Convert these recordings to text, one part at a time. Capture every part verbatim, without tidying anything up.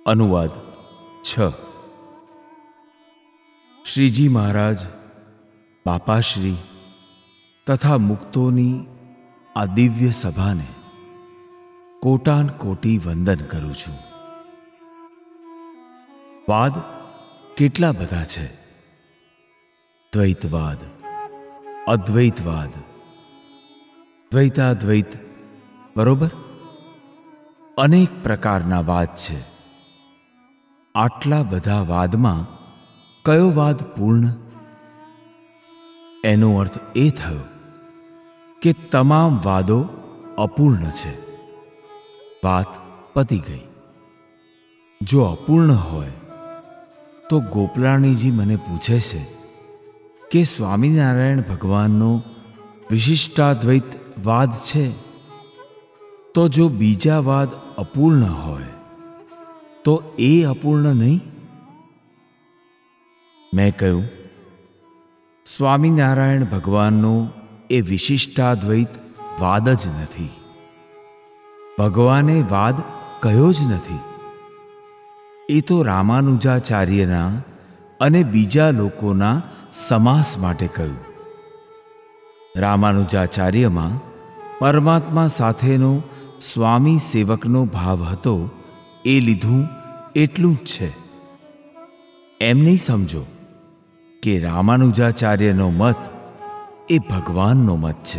અનુવાદ છ. શ્રીજી મહારાજ, બાપાશ્રી તથા મુક્તોની આ દિવ્ય સભાને કોટાન કોટી વંદન કરું છું. વાદ કેટલા બધા છે. દ્વૈતવાદ, અદ્વૈતવાદ, દ્વૈતાદ્વૈત, બરોબર? અનેક પ્રકારના વાદ છે. આટલા બધા વાદમાં કયો વાદ પૂર્ણ? એનો અર્થ એ થયો કે તમામ વાદો અપૂર્ણ છે. વાત પતી ગઈ. જો અપૂર્ણ હોય તો ગોપલાણીજી મને પૂછે છે કે સ્વામિનારાયણ ભગવાનનો વિશિષ્ટાદ્વૈત વાદ છે, તો જો બીજા વાદ અપૂર્ણ હોય તો એ અપૂર્ણ નહીં? મેં કહ્યું, સ્વામિનારાયણ ભગવાનનો એ વિશિષ્ટાદ્વૈત વાદ જ નથી. ભગવાને વાદ કયો જ નથી. એ તો રામાનુજાચાર્યના અને બીજા લોકોના સમાસ માટે કહ્યું. રામાનુજાચાર્યમાં પરમાત્મા સાથેનો સ્વામી સેવકનો ભાવ હતો, એ લીધું એટલું જ છે. એમ નહીં સમજો કે રામાનુજાચાર્યનો મત એ ભગવાનનો મત છે.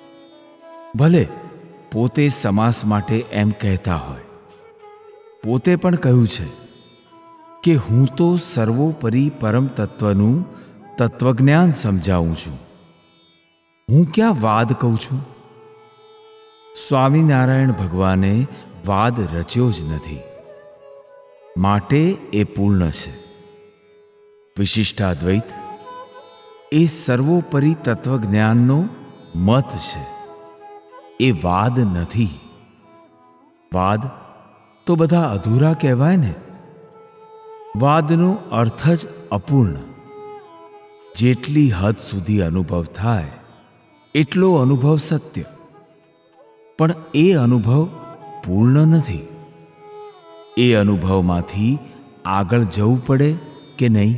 ભલે પોતે સમાસ માટે એમ કહેતા હોય. પોતે પણ કહ્યું છે કે હું તો સર્વોપરી પરમ તત્વનું તત્વજ્ઞાન સમજાવું છું. હું ક્યાં વાદ કહું છું? સ્વામિનારાયણ ભગવાને વાદ રચ્યો જ નથી, માટે એ પૂર્ણ છે. વિશિષ્ટાદ્વૈત એ સર્વોપરી તત્વજ્ઞાનનો મત છે, એ વાદ નથી. વાદ તો બધા અધૂરા કહેવાય ને. વાદનો અર્થ જ અપૂર્ણ. જેટલી હદ સુધી અનુભવ થાય એટલો અનુભવ સત્ય, પણ એ અનુભવ પૂર્ણ નથી. એ અનુભવમાંથી આગળ જવું પડે કે નહીં?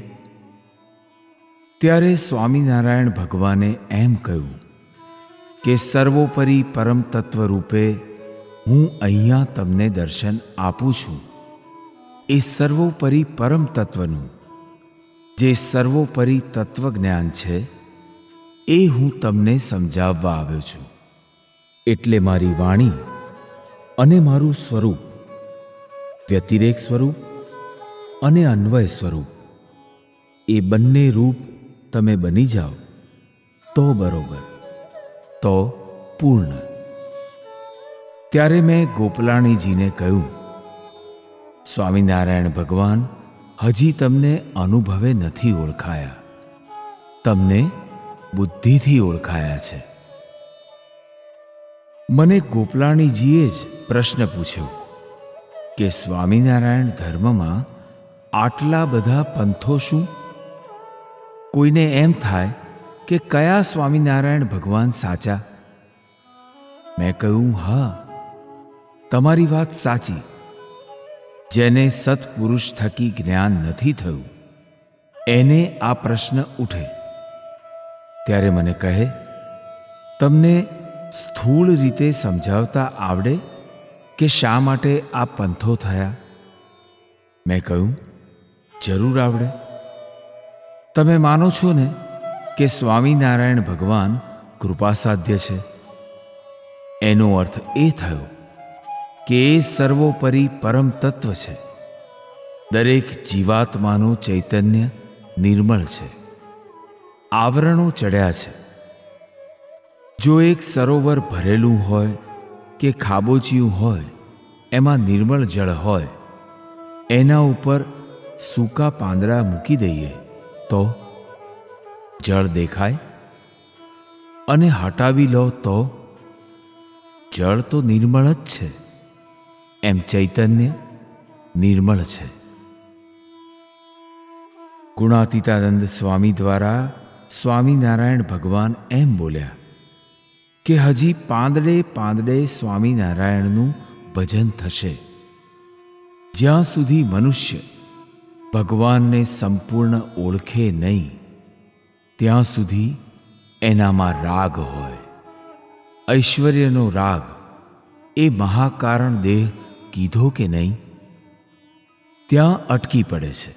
ત્યારે સ્વામિનારાયણ ભગવાને એમ કહ્યું કે સર્વોપરી પરમ તત્વ રૂપે હું અહીંયા તમને દર્શન આપું છું. એ સર્વોપરી પરમ તત્વનું જે સર્વોપરી તત્વજ્ઞાન છે, એ હું તમને સમજાવવા આવ્યો છું. એટલે મારી વાણી અને મારું સ્વરૂપ, વ્યતિરેક સ્વરૂપ અને અન્વય સ્વરૂપ, એ બંને રૂપ તમે બની જાઓ તો બરોબર, તો પૂર્ણ. ત્યારે મેં ગોપલાણીજીને કહ્યું, સ્વામિનારાયણ ભગવાન હજી તમને અનુભવે નથી ઓળખાયા, તમને બુદ્ધિથી ઓળખાયા છે. મને ગોપલાણીજીએ જ પ્રશ્ન પૂછ્યો કે સ્વામિનારાયણ ધર્મમાં આટલા બધા પંથો શું? કોઈને એમ થાય કે કયા સ્વામિનારાયણ ભગવાન સાચા? મેં કહ્યું, હા, તમારી વાત સાચી. જેને સત્પુરુષ થકી જ્ઞાન નથી થયું એને આ પ્રશ્ન ઉઠે. ત્યારે મને કહે, તમને સ્થૂળ રીતે સમજાવતા આવડે કે શા માટે આ પંથો થયા? મેં કહ્યું, જરૂર આવડે. તમે માનો છો ને કે સ્વામિનારાયણ ભગવાન કૃપાસાધ્ય છે? એનો અર્થ એ થયો કે એ સર્વોપરી પરમ તત્વ છે. દરેક જીવાત્માનું ચૈતન્ય નિર્મળ છે, આવરણો ચડ્યા છે. જો એક સરોવર ભરેલું હોય કે ખાબોચિયું હોય, એમાં નિર્મળ જળ હોય, એના ઉપર સૂકા પાંદડા મૂકી દઈએ તો જળ દેખાય? અને હટાવી લો તો જળ તો નિર્મળ જ છે. એમ ચૈતન્ય નિર્મળ છે. ગુણાતીતાનંદ સ્વામી દ્વારા સ્વામિનારાયણ ભગવાન એમ બોલ્યા કે હજી પાંદડે પાંદડે સ્વામિનારાયણનું ભજન થશે. જ્યાં સુધી મનુષ્ય ભગવાનને સંપૂર્ણ ઓળખે નહીં, ત્યાં સુધી એનામાં રાગ હોય. ઐશ્વર્યનો રાગ એ મહાકારણ દેહ કીધો કે નહીં, ત્યાં અટકી પડે છે.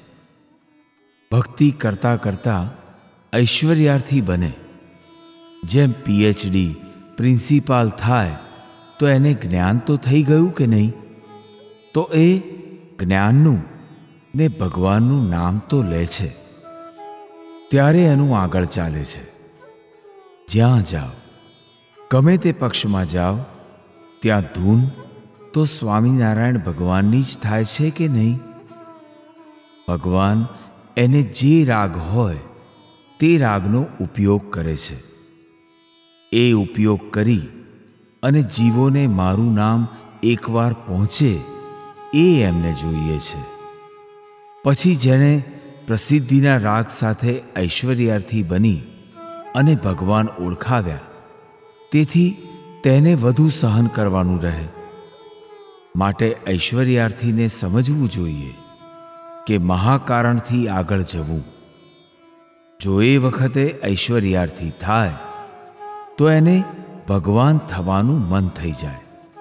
ભક્તિ કરતાં કરતાં ઐશ્વર્યાર્થી બને. જેમ પીએચડી પ્રિન્સિપાલ થાય તો એને જ્ઞાન તો થઈ ગયું કે નહીં, તો એ જ્ઞાનનું ને ભગવાનનું નામ તો લે છે, ત્યારે એનું આગળ ચાલે છે. જ્યાં જાઓ, ગમે તે પક્ષમાં જાઓ, ત્યાં ધૂન તો સ્વામિનારાયણ ભગવાનની જ થાય છે કે નહીં? ભગવાન એને જે રાગ હોય તે રાગનો ઉપયોગ કરે છે. એ ઉપયોગ કરી અને જીવોને મારું નામ એકવાર પહોંચે એ એમને જોઈએ છે. પછી જેણે પ્રસિદ્ધિના રાગ સાથે ઐશ્વર્યાર્થી બની અને ભગવાન ઓળખાવ્યા, તેથી તેને વધુ સહન કરવાનું રહે. માટે ઐશ્વર્યાર્થીને સમજવું જોઈએ કે મહાકારણથી આગળ જવું. જો એ વખતે ઐશ્વર્યાર્થી થાય તો એને ભગવાન થવાનું મન થઈ જાય.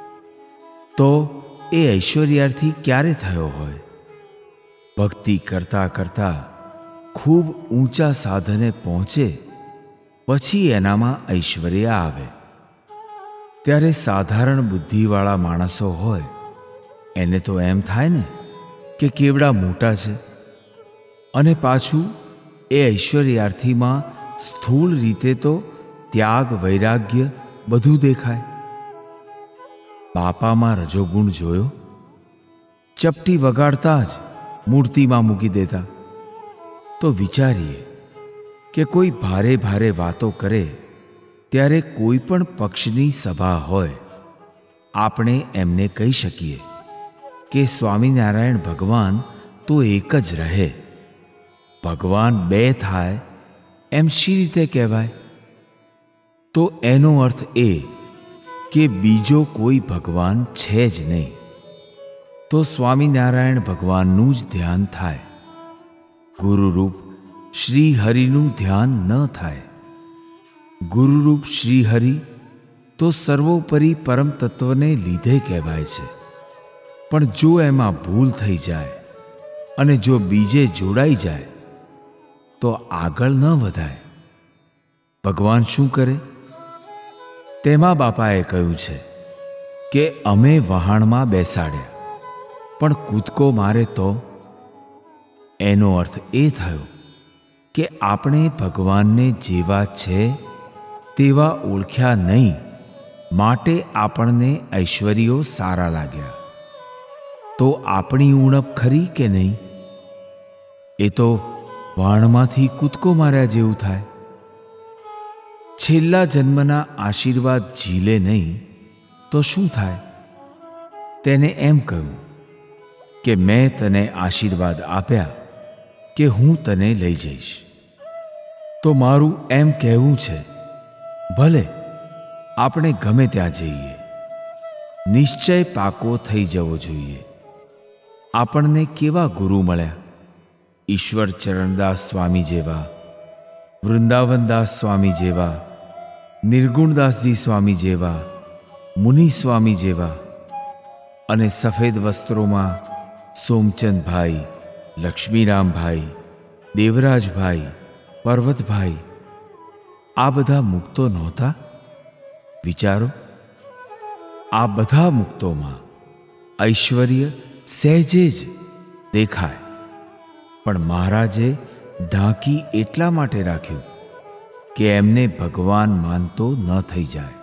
તો એ ઐશ્વર્યાર્થી ક્યારે થયો હોય? ભક્તિ કરતાં કરતાં ખૂબ ઊંચા સાધને પહોંચે પછી એનામાં ઐશ્વર્ય આવે. ત્યારે સાધારણ બુદ્ધિવાળા માણસો હોય એને તો એમ થાય ને કે કેવડા મોટા છે, અને પાછું એ ઐશ્વર્યાર્થીમાં સ્થૂળ રીતે તો ત્યાગ વૈરાગ્ય બધું દેખાય. બાપામાં રજોગુણ જોયો? ચપટી વગાડતા જ મૂર્તિમાં મૂકી દેતા. તો વિચારીએ કે કોઈ ભારે ભારે વાતો કરે ત્યારે કોઈ પણ પક્ષની સભા હોય, આપણે એમને કહી શકીએ કે સ્વામિનારાયણ ભગવાન તો એક જ રહે, ભગવાન બે થાય એમ શી રીતે કહેવાય? તો એનો અર્થ એ કે બીજો કોઈ ભગવાન છે જ નહીં. તો સ્વામિનારાયણ ભગવાનનું જ ધ્યાન થાય, ગુરુરૂપ શ્રીહરિનું ધ્યાન ન થાય. ગુરુરૂપ શ્રીહરિ તો સર્વોપરી પરમ તત્વને લીધે કહેવાય છે. પણ જો એમાં ભૂલ થઈ જાય અને જો બીજે જોડાઈ જાય તો આગળ ન વધાય. ભગવાન શું કરે? તેમાં બાપાએ કહ્યું છે કે અમે વહાણમાં બેસાડ્યા પણ કૂદકો મારે તો? એનો અર્થ એ થયો કે આપણે ભગવાનને જેવા છે તેવા ઓળખ્યા નહીં, માટે આપણને ઐશ્વર્યો સારા લાગ્યા. તો આપણી ઉણપ ખરી કે નહીં? એ તો વાણમાંથી કૂદકો માર્યા જેવું થાય. છેલ્લા જન્મના આશીર્વાદ ઝીલે નહીં તો શું થાય? તેને એમ કહ્યું કે મેં તને આશીર્વાદ આપ્યા કે હું તને લઈ જઈશ. તો મારું એમ કહેવું છે, ભલે આપણે ગમે ત્યાં જઈએ, નિશ્ચય પાકો થઈ જવો જોઈએ. આપણને કેવા ગુરુ મળ્યા? ઈશ્વર ચરણદાસ સ્વામી જેવા, વૃંદાવનદાસ સ્વામી જેવા, નિર્ગુણદાસજી સ્વામી જેવા, મુનિ સ્વામી જેવા. અને સફેદ વસ્ત્રોમાં સોમચંદભાઈ, લક્ષ્મીરામભાઈ, દેવરાજભાઈ, પર્વતભાઈ, આ બધા મુક્તો નહોતા? વિચારો, આ બધા મુક્તોમાં ઐશ્વર્ય સહેજે જ દેખાય, પણ મહારાજે ઢાંકી એટલા માટે રાખ્યું કે એમને ભગવાન માનતો ન થઈ જાય.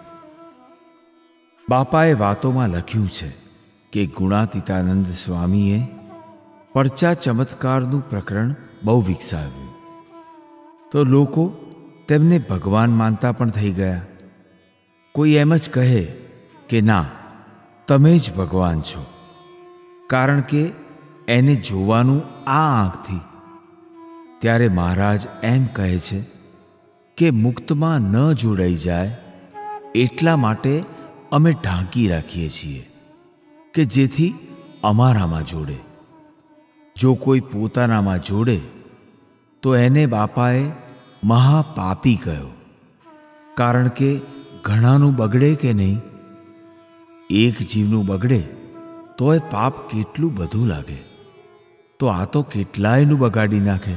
બાપાએ વાતોમાં લખ્યું છે કે ગુણાતીતાનંદ સ્વામીએ પડચા ચમત્કારનું પ્રકરણ બહુ વિકસાવ્યું, તો લોકો તેમને ભગવાન માનતા પણ થઈ ગયા. કોઈ એમ જ કહે કે ના, તમે જ ભગવાન છો, કારણ કે એને જોવાનું આ આંખથી. ત્યારે મહારાજ એમ કહે છે કે મુક્તમાં ન જોડાઈ જાય એટલા માટે અમે ઢાંકી રાખીએ છીએ કે જેથી અમારામાં જોડે. જો કોઈ પોતાનામાં જોડે તો એને બાપાએ મહાપાપી કહ્યો, કારણ કે ઘણાનું બગડે કે નહીં? એક જીવનું બગડે તોય પાપ કેટલું બધું લાગે, તો આ તો કેટલાયનું બગાડી નાખે.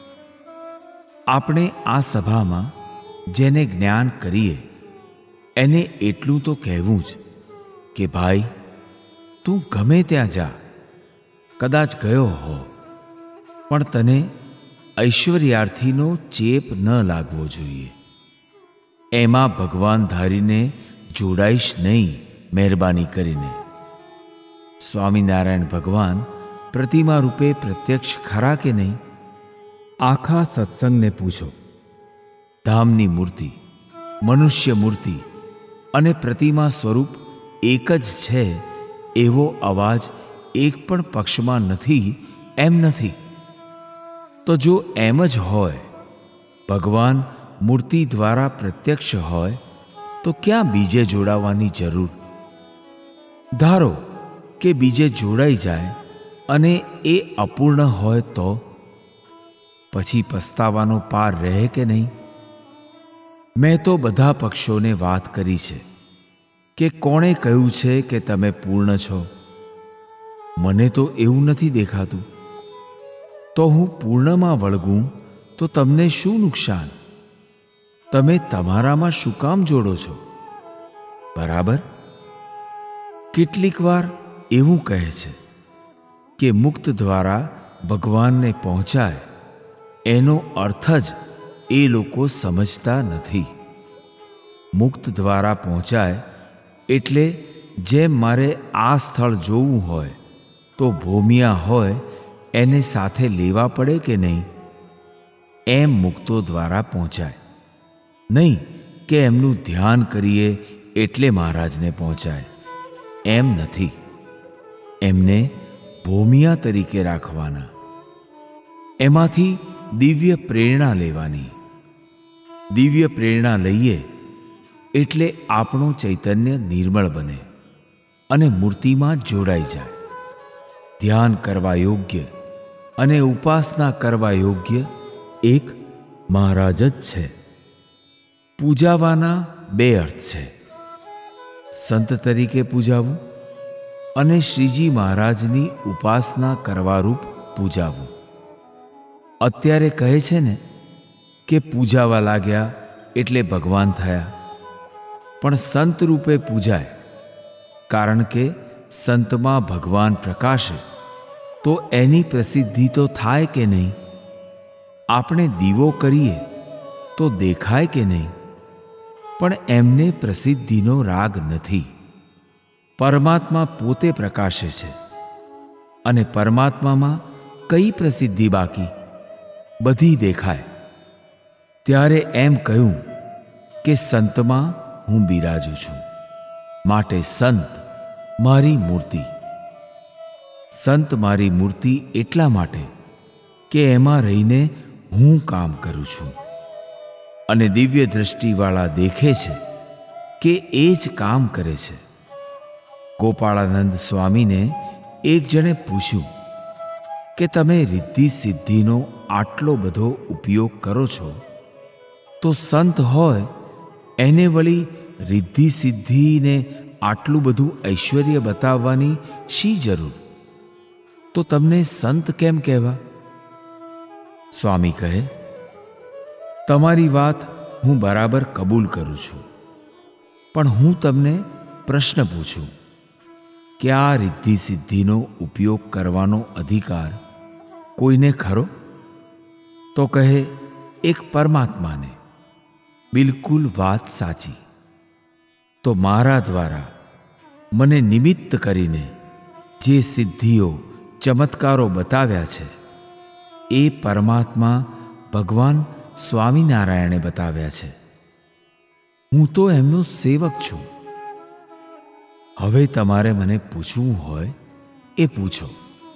આપણે આ સભામાં જેને જ્ઞાન કરીએ એને એટલું તો કહેવું જ કે ભાઈ, તું ગમે ત્યાં જા, કદાચ ગયો હો, પણ તને ઐશ્વર્યાર્થીનો ચેપ ન લાગવો જોઈએ. એમાં ભગવાન ધારીને જોડાઈશ નહીં, મહેરબાની કરીને. સ્વામિનારાયણ ભગવાન પ્રતિમા રૂપે પ્રત્યક્ષ ખરા કે નહીં? આખા સત્સંગને પૂછો. ધામની મૂર્તિ, મનુષ્ય મૂર્તિ અને પ્રતિમા સ્વરૂપ એક જ છે એવો અવાજ એક પણ પક્ષમાં નથી એમ નથી. તો જો એમ જ હોય, ભગવાન મૂર્તિ દ્વારા પ્રત્યક્ષ હોય, તો ક્યાં બીજે જોડાવાની જરૂર? ધારો કે બીજે જોડાઈ જાય અને એ અપૂર્ણ હોય તો પછી પસ્તાવાનો પાર રહે કે નહીં? મેં તો બધા પક્ષોને વાત કરી છે કે કોણે કહ્યું છે કે તમે પૂર્ણ છો? મને તો એવું નથી દેખાતું. તો હું પૂર્ણમાં વળગું તો તમને શું નુકસાન? તમે તમારામાં શું કામ જોડો છો? બરાબર. કેટલીક વાર એવું કહે છે કે મુક્ત દ્વારા ભગવાનને પહોંચાય, એનો અર્થ જ એ લોકો સમજતા નથી. મુક્ત દ્વારા પહોંચાય એટલે જેમ મારે આ સ્થળ જોવું હોય તો ભોમિયા હોય એને સાથે લેવા પડે કે નહીં? એમ મુક્તો દ્વારા પહોંચાય. નહીં કે એમનું ધ્યાન કરીએ એટલે મહારાજને પહોંચાય, એમ નથી. એમને ભોમિયા તરીકે રાખવાના, એમાંથી દિવ્ય પ્રેરણા લેવાની. દિવ્ય પ્રેરણા લઈએ એટલે આપણું ચૈતન્ય નિર્મળ બને અને મૂર્તિમાં જોડાઈ જાય. ધ્યાન કરવા યોગ્ય અને ઉપાસના કરવા યોગ્ય એક મહારાજ જ છે. પૂજાવાના બે અર્થ છે: સંત તરીકે પૂજાવું અને શ્રીજી મહારાજની ઉપાસના કરવારૂપ પૂજાવું. અત્યારે કહે છે ને કે પૂજાવા લાગ્યા એટલે ભગવાન થયા, પણ સંત રૂપે પૂજાય, કારણ કે સંતમાં ભગવાન પ્રકાશે તો એની પ્રસિદ્ધિ તો થાય કે નહીં? આપણે દીવો કરીએ તો દેખાય કે નહીં? પણ એમને પ્રસિદ્ધિનો રાગ નથી. પરમાત્મા પોતે પ્રકાશે છે, અને પરમાત્મામાં કઈ પ્રસિદ્ધિ બાકી? બધી દેખાય. ત્યારે એમ કહ્યું કે સંતમાં હું બિરાજું છું, માટે સંત મારી મૂર્તિ. સંત મારી મૂર્તિ એટલા માટે કે એમાં રહીને હું કામ કરું છું, અને દિવ્ય દ્રષ્ટિવાળા દેખે છે કે એ જ કામ કરે છે. ગોપાળાનંદ સ્વામીને એક જણે પૂછ્યું કે તમે રિદ્ધિ સિદ્ધિનો આટલો બધો ઉપયોગ કરો છો, તો સંત હોય એને વળી રિદ્ધિ સિદ્ધિને આટલું બધું ઐશ્વર્ય બતાવવાની શી જરૂર? તો તમને સંત કેમ કહેવા? સ્વામી કહે, તમારી વાત હું બરાબર કબૂલ કરું છું, પણ હું તમને પ્રશ્ન પૂછું કે આ રિદ્ધિ સિદ્ધિનો ઉપયોગ કરવાનો અધિકાર કોઈને ખરો? તો કહે, એક પરમાત્માને. બિલકુલ વાત સાચી. તો મારા દ્વારા મને નિમિત્ત કરીને જે સિદ્ધિઓ ચમત્કારો બતાવ્યા છે એ પરમાત્મા ભગવાન સ્વામિનારાયણે બતાવ્યા છે. હું તો એમનો સેવક છું. હવે તમારે મને પૂછવું હોય એ પૂછો.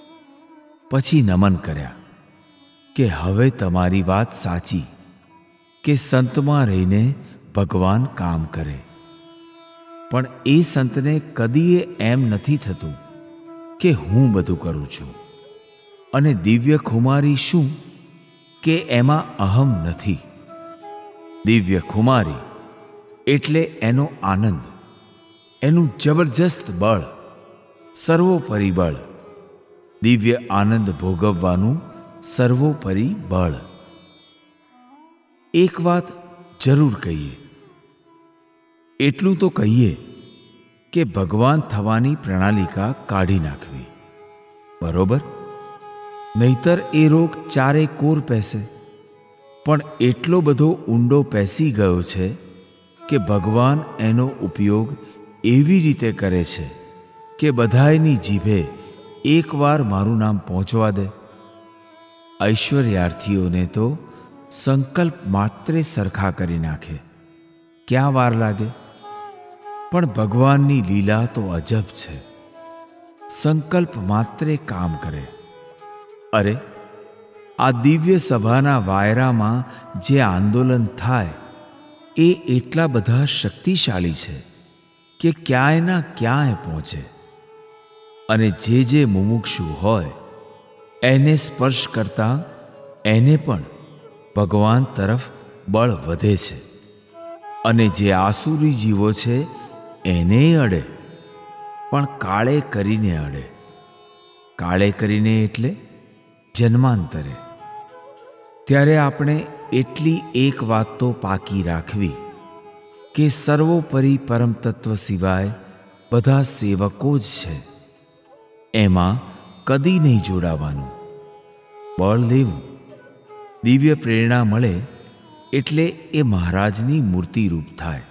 પછી નમન કર્યા કે હવે તમારી વાત સાચી કે સંતમાં રહીને ભગવાન કામ કરે, પણ એ સંતને કદીએ એમ નથી થતું કે હું બધું કરું છું, અને દિવ્ય ખુમારી શું કે એમાં અહમ નથી. દિવ્ય ખુમારી એટલે એનો આનંદ, એનું જબરજસ્ત બળ, સર્વોપરી બળ, દિવ્ય આનંદ ભોગવવાનું સર્વોપરી બળ. એક વાત જરૂર કહીએ, એટલું તો કહીએ કે ભગવાન થવાની પ્રણાલિકા કાઢી નાખવી, બરોબર? નહીતર એ રોગ ચારે કોર પેસે. પણ એટલો બધો ઊંડો પેસી ગયો છે કે ભગવાન એનો ઉપયોગ એવી રીતે કરે છે કે બધાયની જીભે એકવાર મારું નામ પહોંચવા દે. ઐશ્વર્યાર્થીઓને તો સંકલ્પ માત્રે સરખા કરી નાખે, ક્યાં વાર લાગે? પણ ભગવાનની લીલા તો અજબ છે, સંકલ્પ માત્રે કામ કરે. અરે, આ દિવ્ય સભાના વાયરામાં જે આંદોલન થાય એ એટલા બધા શક્તિશાળી છે કે ક્યાંયના ક્યાંય પહોંચે, અને જે જે મુમુક્ષુ હોય એને સ્પર્શ કરતા એને પણ ભગવાન તરફ બળ વધે છે, અને જે આસુરી જીવો છે એને અડે, પણ કાળે કરીને અડે. કાળે કરીને એટલે જન્માંતરે. ત્યારે આપણે એટલી એક વાત તો પાકી રાખવી કે સર્વોપરી પરમ તત્વ સિવાય બધા સેવકો જ છે, એમાં કદી નહીં જોડાવાનું. બળ લેવું, દિવ્ય પ્રેરણા મળે એટલે એ મહારાજની મૂર્તિરૂપ થાય.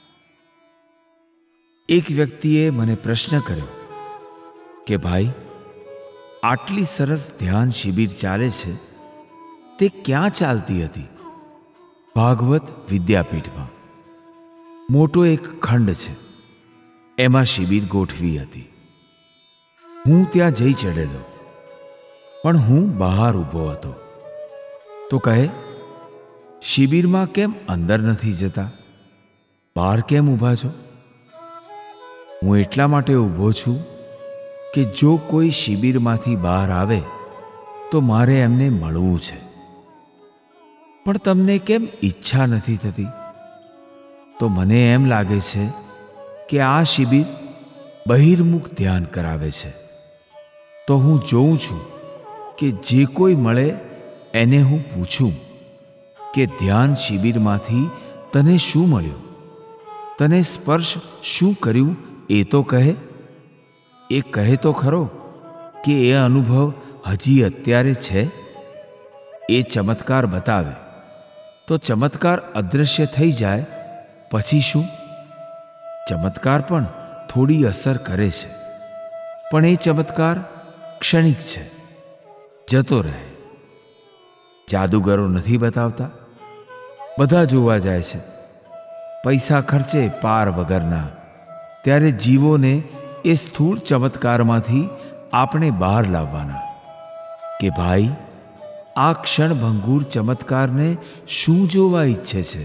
એક વ્યક્તિએ મને પ્રશ્ન કર્યો કે ભાઈ, આટલી સરસ ધ્યાન શિબિર ચાલે છે તે ક્યાં ચાલતી હતી? ભાગવત વિદ્યાપીઠમાં મોટો એક ખંડ છે, એમાં શિબિર ગોઠવી હતી. હું ત્યાં જઈ ચડેલો, પણ હું બહાર ઊભો હતો. તો કહે, શિબિરમાં કેમ અંદર નથી જતા, બહાર કેમ ઊભા છો? હું એટલા માટે ઊભો છું કે જો કોઈ શિબિરમાંથી બહાર આવે તો મારે એમને મળવું છે. પણ તમને કેમ ઈચ્છા નથી થતી? તો મને એમ લાગે છે કે આ શિબિર બહિર્મુખ ધ્યાન કરાવે છે. તો હું જોઉં છું કે જે કોઈ મળે એને હું પૂછું કે ધ્યાન શિબિરમાંથી તને શું મળ્યું, તને સ્પર્શ શું કર્યું એ તો કહે. એ કહે તો ખરો કે એ અનુભવ હજી અત્યારે છે. એ ચમત્કાર બતાવે તો ચમત્કાર અદૃશ્ય થઈ જાય પછી શું? ચમત્કાર પણ થોડી અસર કરે છે, પણ એ ચમત્કાર ક્ષણિક છે, જતો રહે. જાદુગરો નથી બતાવતા, બધા જોવા જાય છે, પૈસા ખર્ચે પાર વગરના. ત્યારે જીવોને એ સ્થૂળ ચમત્કારમાંથી આપણે બહાર લાવવાના કે ભાઈ, આ ક્ષણભંગુર ચમત્કારને શું જોવા ઈચ્છે છે?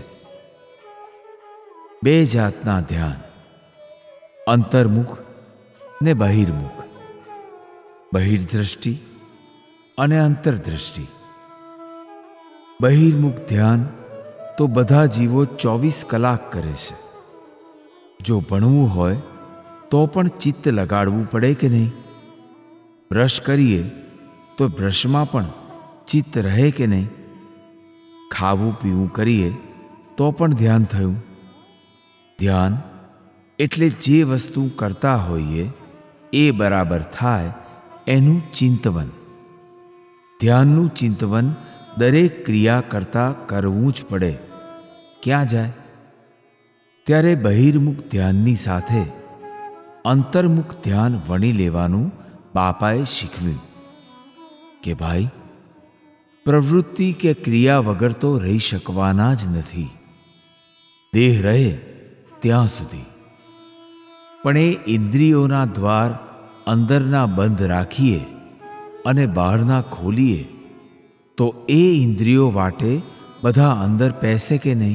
બે જાતના ધ્યાન, અંતર્મુખ ને બહિર્મુખ, બહિર્દ્રષ્ટિ અને અંતર્દ્રષ્ટિ. બહિર્મુખ ધ્યાન તો બધા જીવો ચોવીસ કલાક કરે છે. જો ભણવું હોય તો પણ ચિત્ત લગાડવું પડે કે નહીં? બ્રશ કરીએ તો બ્રશમાં પણ ચિત્ત રહે કે નહીં? ખાવું પીવું કરીએ તો પણ ધ્યાન થયું. ધ્યાન એટલે જે વસ્તુ કરતા હોઈએ એ બરાબર થાય એનું ચિંતવન. ધ્યાનનું ચિંતવન દરેક ક્રિયા કરતાં કરવું જ પડે, ક્યાં જાય? ત્યારે બહિર્મુખ ધ્યાનની સાથે અંતર્મુખ ધ્યાન વણી લેવાનું બાપાએ શીખવ્યું કે ભાઈ, પ્રવૃત્તિ કે ક્રિયા વગર તો રહી શકવાના જ નથી, દેહ રહે ત્યાં સુધી. પણ એ ઇન્દ્રિયોના દ્વાર અંદરના બંધ રાખીએ અને બહારના ખોલીએ તો એ ઇન્દ્રિયો વાટે બધા અંદર પેસે કે નહીં?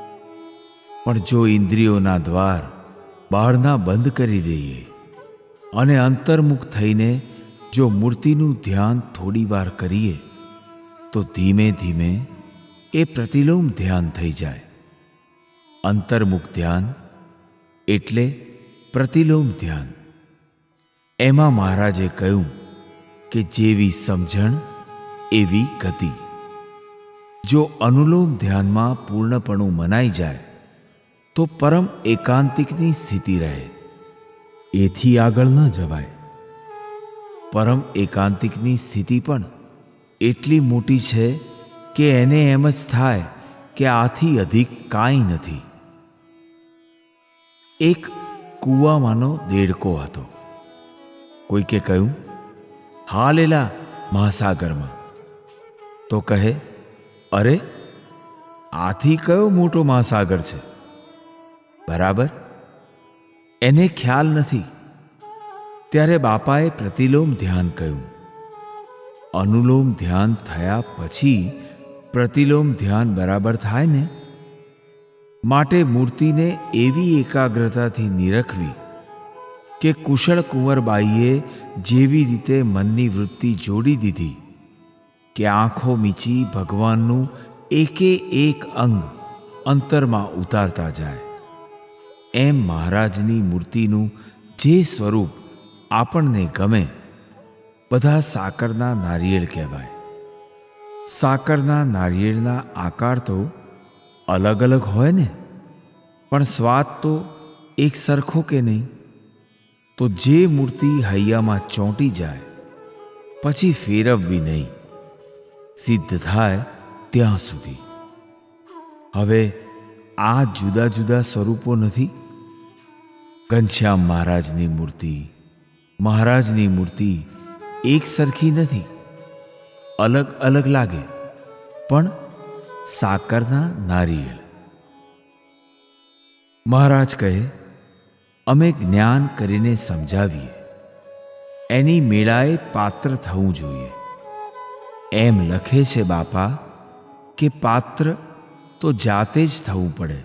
પણ જો ઇન્દ્રિયોના દ્વાર બહારના બંધ કરી દઈએ અને અંતર્મુખ થઈને જો મૂર્તિનું ધ્યાન થોડી વાર કરીએ તો ધીમે ધીમે એ પ્રતિલોમ ધ્યાન થઈ જાય. અંતર્મુખ ધ્યાન એટલે પ્રતિલોમ ધ્યાન. એમાં મહારાજે કહ્યું કે જેવી સમજણ એવી ગતિ. જો અનુલોમ ધ્યાનમાં પૂર્ણપણું મનાઈ જાય તો પરમ એકાંતિકની સ્થિતિ રહે. એથી આગળ ન જવાય. પરમ એકાંતિકની સ્થિતિ પણ એટલી મોટી છે કે એને એમ જ થાય કે આથી અધિક કાંઈ નથી. એક કૂવામાંનો દેડકો હતો. કોઈકે કહ્યું, હાલેલા મહાસાગરમાં. તો કહે, અરે આથી કયો મોટો મહાસાગર છે? બરાબર, એને ખ્યાલ નથી. ત્યારે બાપાએ પ્રતિલોમ ધ્યાન કહ્યું. અનુલોમ ધ્યાન થયા પછી પ્રતિલોમ ધ્યાન બરાબર થાય ને. માટે મૂર્તિને એવી એકાગ્રતાથી નિરખવી કે કુશળ કુંવરબાઈએ જેવી રીતે મનની વૃત્તિ જોડી દીધી કે આંખો મીચી ભગવાનનું એકે એક અંગ અંતરમાં ઉતારતા જાય, એમ મહારાજની મૂર્તિનું જે સ્વરૂપ આપણને ગમે, બધા સાકરના નારિયેળ કહેવાય. સાકરના નારિયેળના આકાર તો અલગ અલગ હોય ને, પણ સ્વાદ તો એક સરખો કે નહીં? તો જે મૂર્તિ હૈયામાં ચોંટી જાય પછી ફેરવવી નહીં, સિદ્ધ થાય ત્યાં સુધી. હવે આ જુદા જુદા સ્વરૂપો નથી. ઘનશ્યામ મહારાજની મૂર્તિ, મહારાજની મૂર્તિ એક સરખી નથી, અલગ અલગ લાગે, પણ સાકરના નારિયેળ. મહારાજ કહે, અમે જ્ઞાન કરીને સમજાવીએ, એની મેળાએ પાત્ર થવું જોઈએ. એમ લખે છે બાપા કે પાત્ર તો જાતે જ થવું પડે.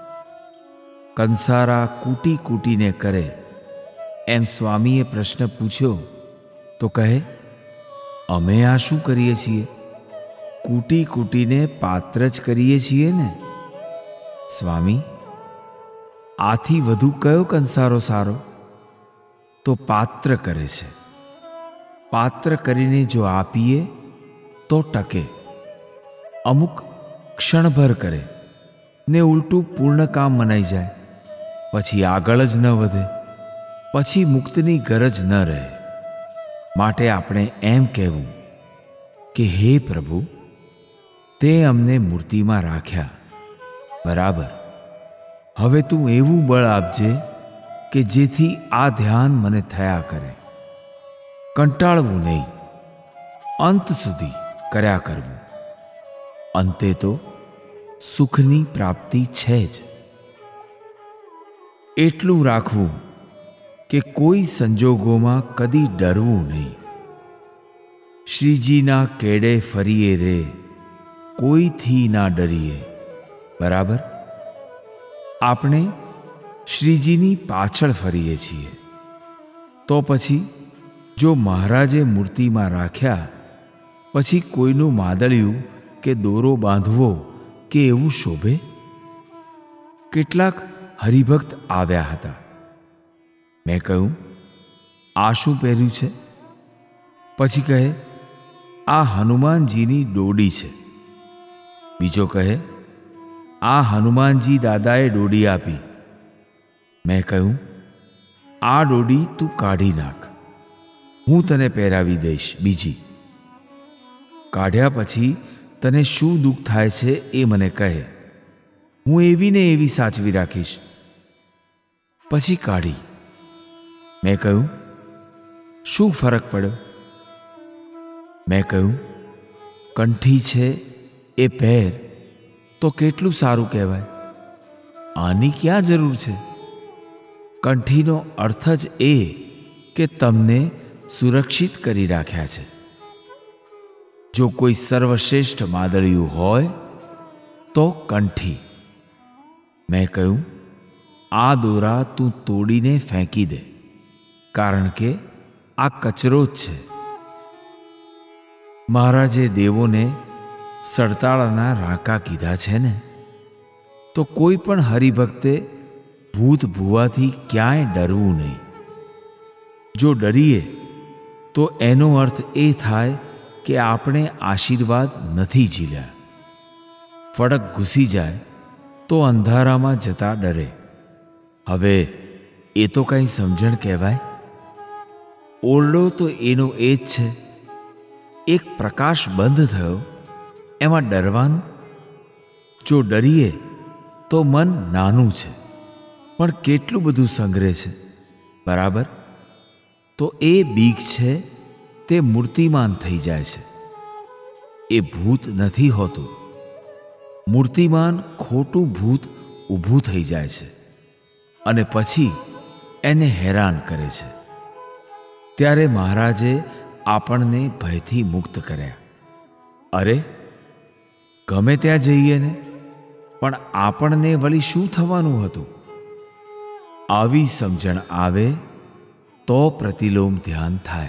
કંસારા કૂટી કૂટીને કરે એમ સ્વામીએ પ્રશ્ન પૂછ્યો તો કહે, અમે આ શું કરીએ છીએ? કૂટી કૂટીને પાત્ર જ કરીએ છીએ ને. સ્વામી, આથી વધુ કયો કંસારો સારો? તો પાત્ર કરે છે. પાત્ર કરીને જો આપીએ તો ટકે. અમુક ક્ષણભર કરે ને ઉલટું પૂર્ણ કામ મનાઈ જાય, પછી આગળ જ ન વધે, પછી મુક્તની ગરજ ન રહે. માટે આપણે એમ કહેવું કે હે પ્રભુ, તે અમને મૂર્તિમાં રાખ્યા, બરાબર. હવે તું એવું બળ આપજે કે જેથી આ ધ્યાન મને થયા કરે. કંટાળવું નહીં, અંત સુધી કર્યા કરવું. અંતે તો સુખની પ્રાપ્તિ છે જ. એટલું રાખવું કે કોઈ સંજોગોમાં કદી ડરવું નહીં. શ્રીજીના કેડે ફરીએ રે, કોઈથી ના ડરીએ, બરાબર. આપણે શ્રીજીની પાછળ ફરીએ છીએ, તો પછી જો મહારાજે મૂર્તિમાં રાખ્યા પછી કોઈનું માદળિયું કે દોરો બાંધવો કે એવું શોભે? કેટલાક હરિભક્ત આવ્યા હતા. મેં કહ્યું, આ શું પહેર્યું છે? પછી કહે, આ હનુમાનજીની ડોડી છે. બીજો કહે, આ હનુમાનજી દાદાએ ડોડી આપી. મેં કહ્યું, આ ડોડી તું કાઢી નાખ, હું તને પહેરાવી દઈશ બીજી. કાઢ્યા પછી તને શું દુઃખ થાય છે એ મને કહે, હું એવી ને એવી સાચવી રાખીશ. પછી કાઢી. મેં કહ્યું, શું ફરક પડ્યો? મેં કહ્યું, કંઠી છે એ પહેર તો કેટલું સારું કહેવાય. આની ક્યાં જરૂર છે? કંઠીનો અર્થ જ એ કે તમને સુરક્ષિત કરી રાખ્યા છે. જો કોઈ સર્વશ્રેષ્ઠ માદળિયું હોય તો કંઠી. મેં કહ્યું, આ દોરા તું તોડીને ફેંકી દે, કારણ કે આ કચરો જ છે. મહારાજે દેવોને સડતાળાના રાંકા કીધા છે ને, તો કોઈ પણ હરિભક્તે ભૂત ભૂવાથી ક્યાંય ડરવું નહીં. જો ડરીએ તો એનો અર્થ એ થાય કે આપણે આશીર્વાદ નથી ઝીલ્યા. ફડક ઘૂસી જાય તો અંધારામાં જતા ડરે. હવે એ તો કંઈ સમજણ કહેવાય? ઓરડો તો એનો એ જ છે. એક પ્રકાશ બંધ થયો, એમાં ડરવાનું? જો ડરીએ તો મન નાનું છે, પણ કેટલું બધું સંગ્રહ છે, બરાબર? તો એ બીક છે તે મૂર્તિમાન થઈ જાય છે. એ ભૂત નથી હોતું. મૂર્તિમાન ખોટું ભૂત ઊભું થઈ જાય છે અને પછી એને હેરાન કરે છે. ત્યારે મહારાજે આપણને ભયથી મુક્ત કર્યા. અરે, ગમે ત્યાં જઈએ ને, પણ આપણને વળી શું થવાનું હતું? આવી સમજણ આવે તો પ્રતિલોમ ધ્યાન થાય.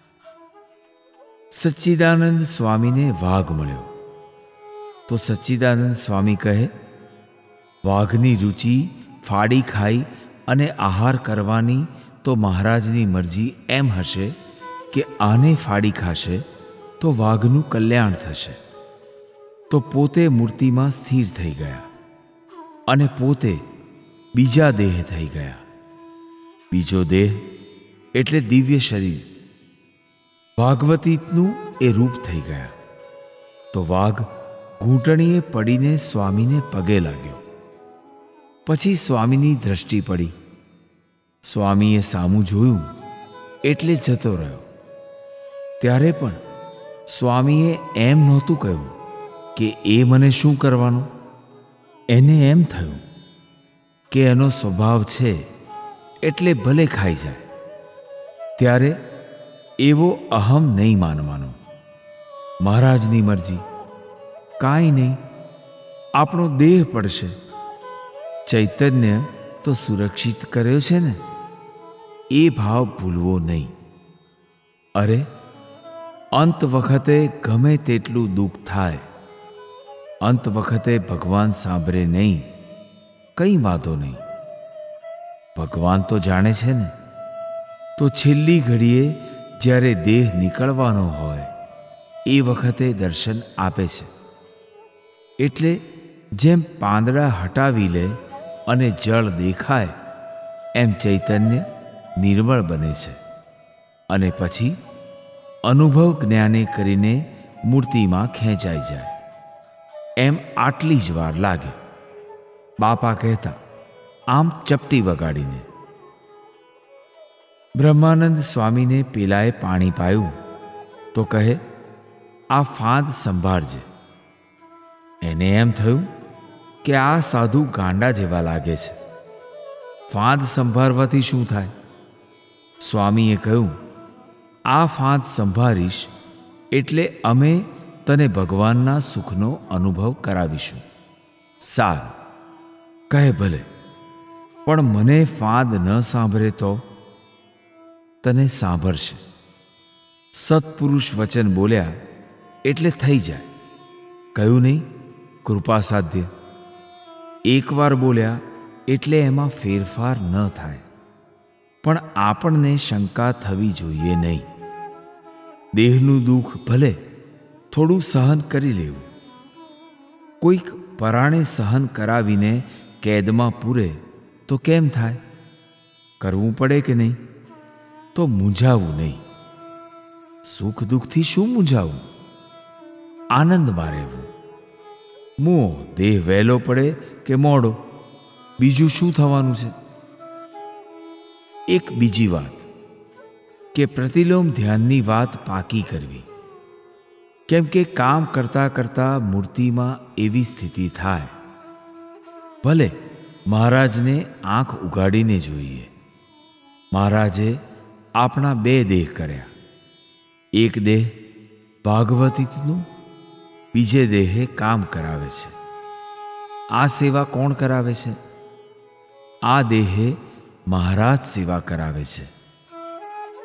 સચ્ચિદાનંદ સ્વામીને વાઘ મળ્યો તો સચ્ચિદાનંદ સ્વામી કહે, વાઘની રુચિ ફાડી ખાઈ અને આહાર કરવાની તો મહારાજની મરજી એમ હશે કે આને ફાડી ખાશે તો વાઘનું કલ્યાણ થશે. તો પોતે મૂર્તિમાં સ્થિર થઈ ગયા અને પોતે બીજા દેહ થઈ ગયા. બીજો દેહ એટલે દિવ્ય શરીર, ભાગવતીનું એ રૂપ થઈ ગયા. તો વાઘ ઘૂંટણીએ પડીને સ્વામીને પગે લાગ્યો. પછી સ્વામીની દ્રષ્ટિ પડી. સ્વામીએ સામું જોયું એટલે જતો રહ્યો. ત્યારે પણ સ્વામીએ એમ નહોતું કહ્યું કે એ મને શું કરવાનું. એને એમ થયું કે એનો સ્વભાવ છે એટલે ભલે ખાઈ જાય. ત્યારે એવો અહમ નહીં માનવાનો. મહારાજની મરજી, કાંઈ નહીં, આપણો દેહ પડશે. ચૈતન્ય તો સુરક્ષિત કર્યો છે ને, એ ભાવ ભૂલવો નહીં. અરે, અંત વખતે ગમે તેટલું દુઃખ થાય, અંત વખતે ભગવાન સાંભળે નહીં, કંઈ વાંધો નહીં. ભગવાન તો જાણે છે ને. તો છેલ્લી ઘડીએ જ્યારે દેહ નીકળવાનો હોય એ વખતે દર્શન આપે છે. એટલે જેમ પાંદડા હટાવી લે અને જળ દેખાય, એમ ચૈતન્ય નિર્મળ બને છે અને પછી અનુભવ જ્ઞાને કરીને મૂર્તિમાં ખેંચાઈ જાય. એમ આટલી જ વાર લાગે. બાપા કહેતા, આમ ચપટી વગાડીને. બ્રહ્માનંદ સ્વામીને પેલાએ પાણી પાયું તો કહે, આ ફાંદ સંભાળજે. એને એમ થયું કે આ સાધુ ગાંડા જેવા લાગે છે, ફાંદ સંભાળવાથી શું થાય? સ્વામીએ કહ્યું, આ ફાંદ સંભાળીશ એટલે અમે તને ભગવાનના સુખનો અનુભવ કરાવીશું. સારું, કહે ભલે, પણ મને ફાંદ ન સાંભળે તો? તને સાંભળશે. સત્પુરુષ વચન બોલ્યા એટલે થઈ જાય. કહ્યું નહીં, કૃપા સાધ્ય. એકવાર બોલ્યા એટલે એમાં ફેરફાર ન થાય. પણ આપણને શંકા થવી જોઈએ નહીં. દેહનું દુઃખ ભલે થોડું સહન કરી લેવું. કોઈક પરાણે સહન કરાવીને કેદમાં પૂરે તો કેમ થાય? કરવું પડે કે નહીં? તો મૂંઝાવું નહીં. સુખ દુઃખથી શું મૂંઝાવું? આનંદમાં રહેવું. મોહ દેહ વહેલો પડે કે મોડો, બીજું શું થવાનું છે? એક બીજી વાત કે પ્રતિલોમ ધ્યાનની વાત પાકી કરવી. કેમ કે કામ કરતાં કરતાં મૂર્તિમાં એવી સ્થિતિ થાય, ભલે મહારાજને આંખ ઉગાડીને જોઈએ. મહારાજે આપણા બે દેહ કર્યા. એક દેહ ભાગવતીનું, બીજે દેહે કામ કરાવે છે. આ સેવા કોણ કરાવે છે? આ દેહે મહારાજ સેવા કરાવે છે.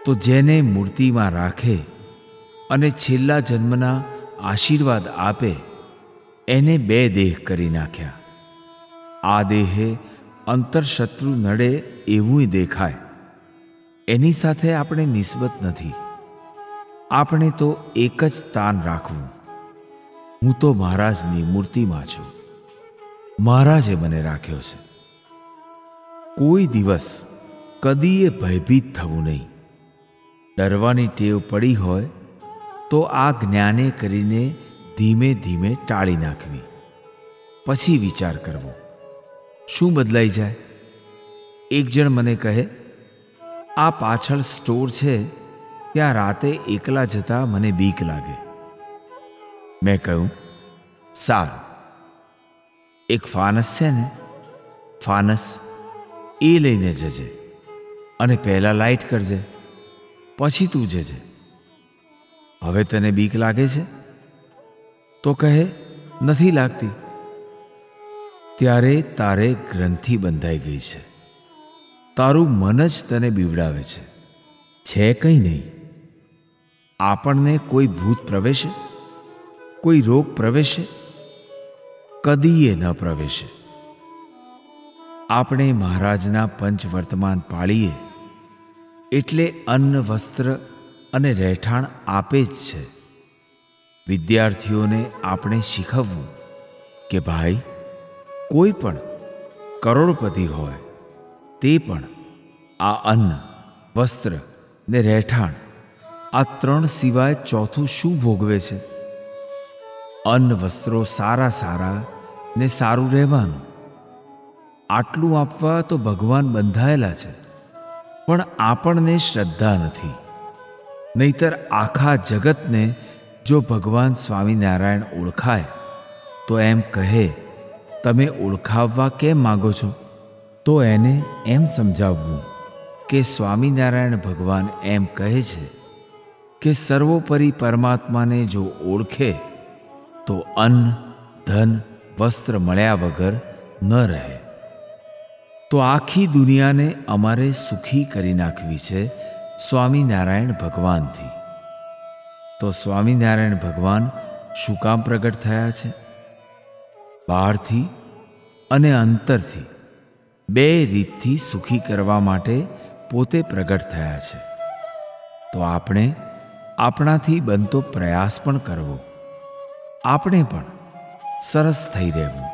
તો જેને મૂર્તિમાં રાખે અને છેલ્લા જન્મના આશીર્વાદ આપે એને બે દેહ કરી નાખ્યા. આ દેહે અંતરશત્રુ નડે એવું દેખાય, એની સાથે આપણે નિસ્બત નથી. આપણે તો એક જ તાન રાખવું. હું તો મહારાજની મૂર્તિમાં છું, મહારાજે મને રાખ્યો છે. કોઈ દિવસ કદીએ ભયભીત થવું નહીં. ડરવાની ટેવ પડી હોય તો આ જ્ઞાને કરીને ધીમે ધીમે ટાળી નાખવી. પછી વિચાર કરવો, શું બદલાઈ જાય? એક જણ મને કહે, આ પાછળ સ્ટોર છે, ત્યાં રાતે એકલા જતા મને બીક લાગે. મેં કહ્યું, સારું, એક ફાનસ છે ને, ફાનસ એ લઈને જજે અને પહેલાં લાઇટ કરજે, પછી તું જજે. હવે તને બીક લાગે છે? તો કહે, નથી લાગતી. ત્યારે તારે ગ્રંથિ બંધાઈ ગઈ છે. તારું મન જ તને બીવડાવે છે. છે કંઈ નહીં. આપણને કોઈ ભૂત પ્રવેશે, કોઈ રોગ પ્રવેશે? કદીએ ન પ્રવેશે. આપણે મહારાજના પંચવર્તમાન પાળીએ એટલે અન્ન, વસ્ત્ર અને રહેઠાણ આપે જ છે. વિદ્યાર્થીઓને આપણે શીખવવું કે ભાઈ, કોઈ પણ કરોડપતિ હોય તે પણ આ અન્ન, વસ્ત્ર ને રહેઠાણ, આ ત્રણ સિવાય ચોથું શું ભોગવે છે? અન્ન, વસ્ત્રો સારા સારા ને સારું રહેવાનું. આટલું આપવા તો ભગવાન બંધાયેલા છે, પણ આપણને શ્રદ્ધા નથી. નહીતર આખા જગતને જો ભગવાન સ્વામિનારાયણ ઓળખાય તો એમ કહે, તમે ઓળખાવવા કેમ માગો છો? તો એને એમ સમજાવવું કે સ્વામિનારાયણ ભગવાન એમ કહે છે કે સર્વોપરી પરમાત્માને જો ઓળખે તો અન્ન, ધન, વસ્ત્ર મળ્યા વગર ન રહે. તો આખી દુનિયાને અમારે સુખી કરી નાખવી છે સ્વામિનારાયણ ભગવાનથી. તો સ્વામિનારાયણ ભગવાન શું કામ પ્રગટ થયા છે? બહારથી અને અંતરથી બે રીતથી સુખી કરવા માટે પોતે પ્રગટ થયા છે. તો આપણે આપણાથી બનતો પ્રયાસ પણ કરવો, આપણે પણ સરસ થઈ રહેવું,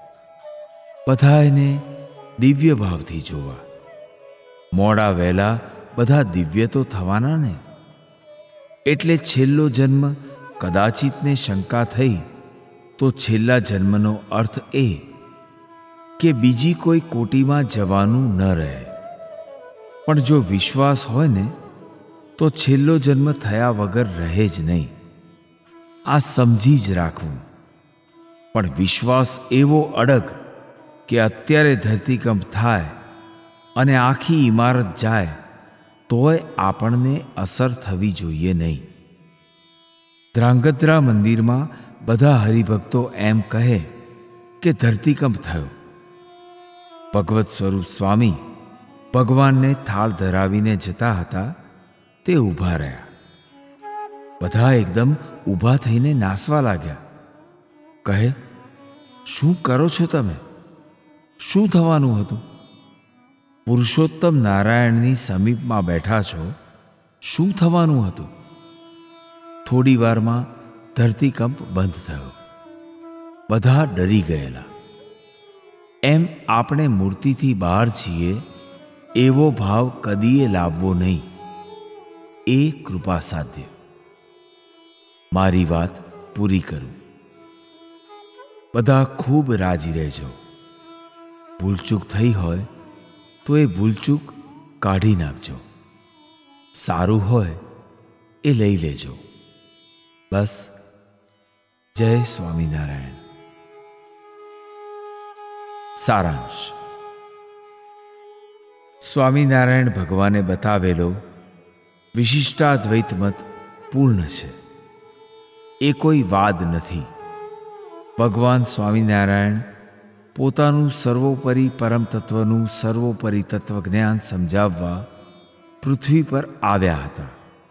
બધાને દિવ્ય ભાવથી જોવા. મોડા વહેલા બધા દિવ્ય તો થવાના ને. એટલે છેલ્લો જન્મ કદાચિતને શંકા થઈ તો છેલ્લા જન્મનો અર્થ એ કે બીજી કોઈ કોટીમાં જવાનું ન રહે. પણ જો વિશ્વાસ હોય ને તો છેલ્લો જન્મ થયા વગર રહે જ નહીં. આ સમજી જ રાખવું. પણ વિશ્વાસ એવો અડગ કે અત્યારે ધરતીકંપ થાય અને આખી ઇમારત જાય તોય આપણને અસર થવી જોઈએ નહીં. ધ્રાંગધ્રા મંદિરમાં બધા હરિભક્તો એમ કહે કે ધરતીકંપ થયો. ભગવત સ્વરૂપ સ્વામી ભગવાનને થાળ ધરાવીને જતા હતા તે ઊભા રહ્યા. બધા એકદમ ઊભા થઈને નાસવા લાગ્યા. કહે, શું કરો છો તમે? શું થવાનું હતું? પુરુષોત્તમ નારાયણની સમીપમાં બેઠા છો, શું થવાનું હતું? થોડી વારમાં ધરતીકંપ બંધ થયો. બધા ડરી ગયેલા. એમ આપણે મૂર્તિથી બહાર છીએ એવો ભાવ કદીએ લાવવો નહીં. એ કૃપા સાધ્ય. મારી વાત પૂરી કરું. બધા ખૂબ રાજી રહેજો. ભૂલચૂક થઈ હોય તો એ ભૂલચૂક કાઢી નાખજો. સારું હોય એ લઈ લેજો. બસ. જય સ્વામિનારાયણ. સારાંશ. સ્વામિનારાયણ ભગવાને બતાવેલો વિશિષ્ટાદ્વૈત મત પૂર્ણ છે. એ કોઈ વાદ નથી. ભગવાન સ્વામિનારાયણ પોતાનું સર્વોપરી પરમ તત્વનું સર્વોપરી તત્વજ્ઞાન સમજાવવા પૃથ્વી પર આવ્યા હતા.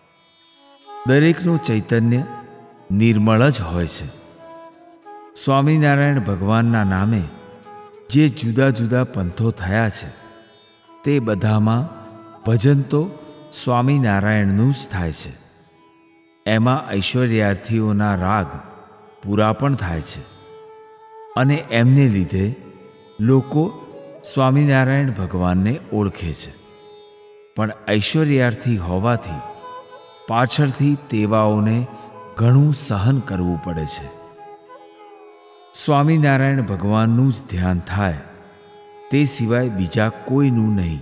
દરેકનું ચૈતન્ય નિર્મળ જ હોય છે. સ્વામિનારાયણ ભગવાનના નામે જે જુદા જુદા પંથો થયા છે તે બધામાં ભજન તો સ્વામિનારાયણનું જ થાય છે. એમાં ઐશ્વર્યાર્થીઓના રાગ પૂરા પણ થાય છે અને એમને લીધે લોકો સ્વામિનારાયણ ભગવાનને ઓળખે છે. પણ ઐશ્વર્યાર્થી હોવાથી પાછળથી તેવાઓને ઘણું સહન કરવું પડે છે. સ્વામિનારાયણ ભગવાનનું જ ધ્યાન થાય તે સિવાય બીજા કોઈનું નહીં.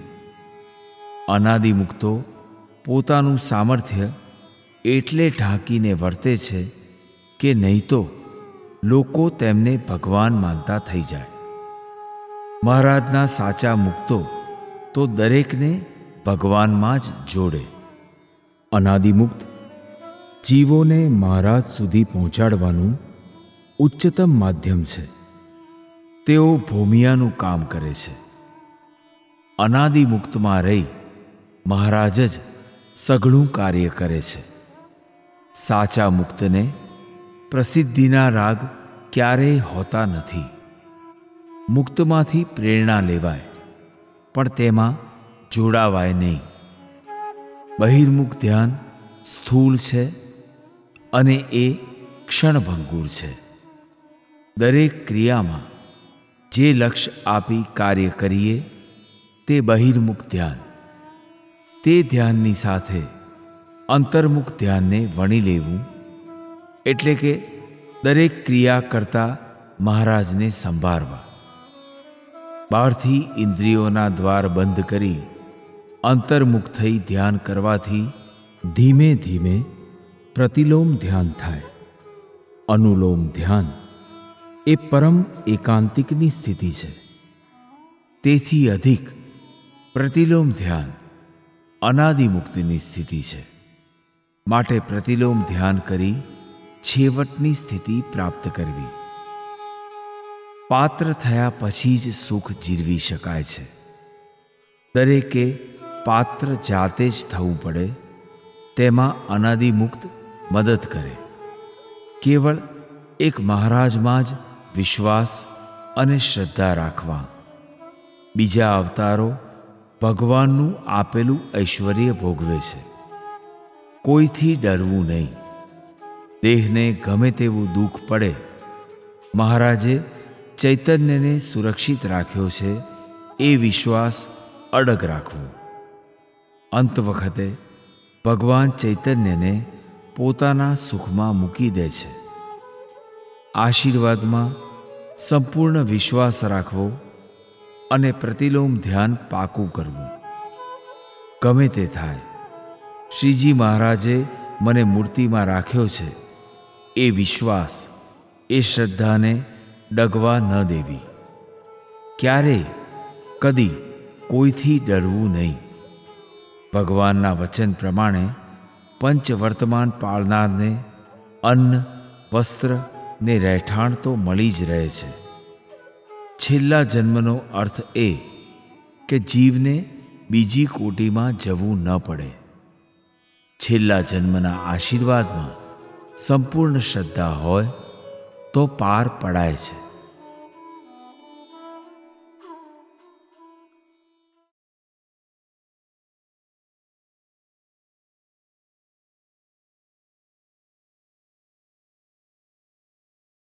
અનાદિમુક્તો પોતાનું સામર્થ્ય એટલે ઢાંકીને વર્તે છે કે નહીં તો લોકો તેમને ભગવાન માનતા થઈ જાય. મહારાજના સાચા મુક્તો તો દરેકને ભગવાનમાં જ જોડે. અનાદિમુક્ત જીવોને મહારાજ સુધી પહોંચાડવાનું ઉચ્ચતમ માધ્યમ છે. તેઓ ભૂમિયાનું કામ કરે છે. અનાદિમુક્તમાં રહી મહારાજ જ સઘળું કાર્ય કરે છે. સાચા મુક્તને પ્રસિદ્ધિના રાગ ક્યારેય હોતા નથી. મુક્તમાંથી પ્રેરણા લેવાય પણ તેમાં જોડાવાય નહીં. બહિર્મુખ ધ્યાન સ્થૂળ છે અને એ ક્ષણભંગુર છે. દરેક ક્રિયામાં જે લક્ષ્ય આપી કાર્ય કરીએ તે બહિર્મુખ ધ્યાન. તે ધ્યાનની સાથે અંતર્મુખ ધ્યાનને વણી લેવું એટલે કે દરેક ક્રિયા કરતા મહારાજને સંભાળવા. બહારથી ઇન્દ્રિયોના દ્વાર બંધ કરી અંતર્મુખ થઈ ધ્યાન કરવાથી ધીમે ધીમે પ્રતિલોમ ધ્યાન થાય. અનુલોમ ધ્યાન એ પરમ એકાંતિકની સ્થિતિ છે. તેથી અધિક પ્રતિલોમ ધ્યાન અનાદિમુક્તિની સ્થિતિ છે. માટે પ્રતિલોમ ધ્યાન કરી છેવટની સ્થિતિ પ્રાપ્ત કરવી. પાત્ર થયા પછી જ સુખ જીરવી શકાય છે. દરેકે પાત્ર જાતે જ થવું પડે. તેમાં અનાદિમુક્ત મદદ કરે. કેવળ એક મહારાજમાં જ વિશ્વાસ અને શ્રદ્ધા રાખવા. બીજા અવતારો ભગવાનનું આપેલું ઐશ્વર્ય ભોગવે છે. કોઈથી ડરવું નહીં. દેહને ગમે તેવું દુઃખ પડે, મહારાજે ચૈતન્યને સુરક્ષિત રાખ્યો છે એ વિશ્વાસ અડગ રાખવો. અંત વખતે ભગવાન ચૈતન્યને પોતાના સુખમાં મૂકી દે છે. આશીર્વાદમાં સંપૂર્ણ વિશ્વાસ રાખવો અને પ્રતિલોમ ધ્યાન પાકું કરવું. ગમે તે થાય, શ્રીજી મહારાજે મને મૂર્તિમાં રાખ્યો છે એ વિશ્વાસ, એ શ્રદ્ધાને ડગવા ન દેવી. ક્યારેય કદી કોઈથી ડરવું નહીં. ભગવાનના વચન પ્રમાણે પંચવર્તમાન પાળનારને અન્ન, વસ્ત્ર ને રહેઠાણ તો મળી જ રહે છે. છેલ્લા જન્મનો અર્થ એ કે જીવને બીજી કોટીમાં જવું ન પડે. છેલ્લા જન્મના આશીર્વાદમાં સંપૂર્ણ શ્રદ્ધા હોય તો પાર પડાય છે.